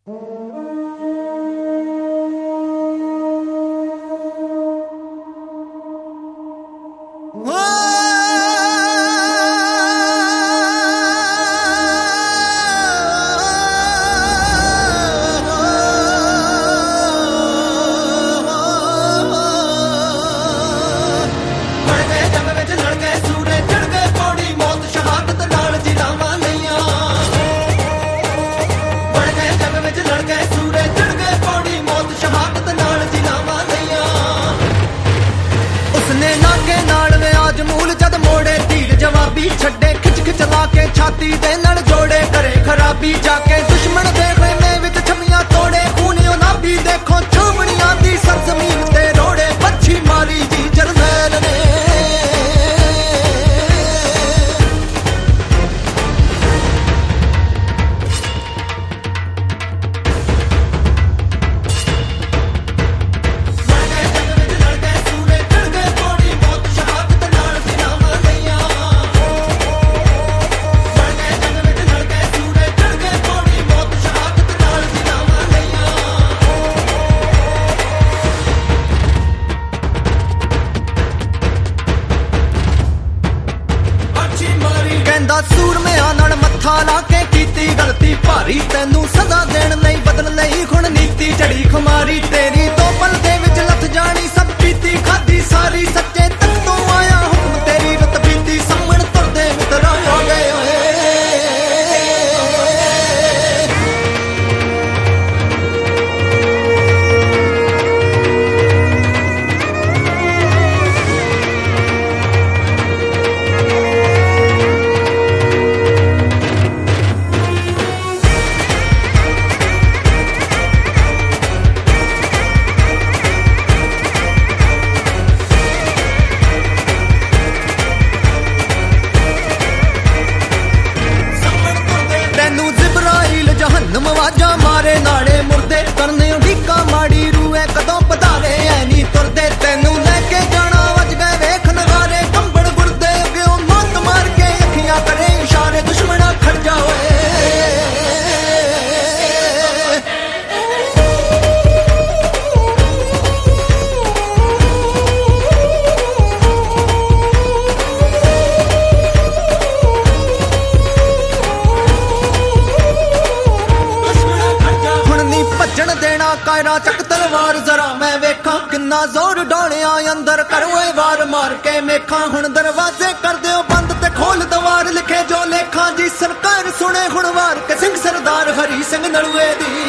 छड्डे खिच खिच ला के छाती दे नल जोड़े करे खराबी जाके दुश्मन दे खेमे विच छमियां तोड़े खूनियों ना भी देखो छुमड़ियां दी सरजमीन ते रोड़े पच्छी मारी जी जरनैल ने सूरमिया नाल मत्था ला के कीती गलती भारी तैनू सदा देण लई बदल लई हुण नीति चढ़ी खुमारी तेरी दो पल दे विच लथ जानी सब पीती खादी सारी सच्चे तक तो आया हुक्म तेरी रुत बीती सामण तुरदे मित्रा हो गए होए आवाजा मारे नाले मुर्दे करने उड़ीका माड़ी रूए कदों पधारे ऐ नी तुरदे तेनू लेके जाना वज गए वेख नगारे कंबड़ गुरदे अगे मौत मार के अखियां करे इशारे दुश्मना खड़ जाओ देना कायरा चक तलवार जरा मैं वेखा किन्ना जोर डोलिया अंदर करोए वार मार के मेखा हुण दरवाजे कर दियो बंद ते खोल दवार लिखे जो लेखा जी सरकार सुने हुण वार के सिंह सरदार हरी सिंह नलुए दी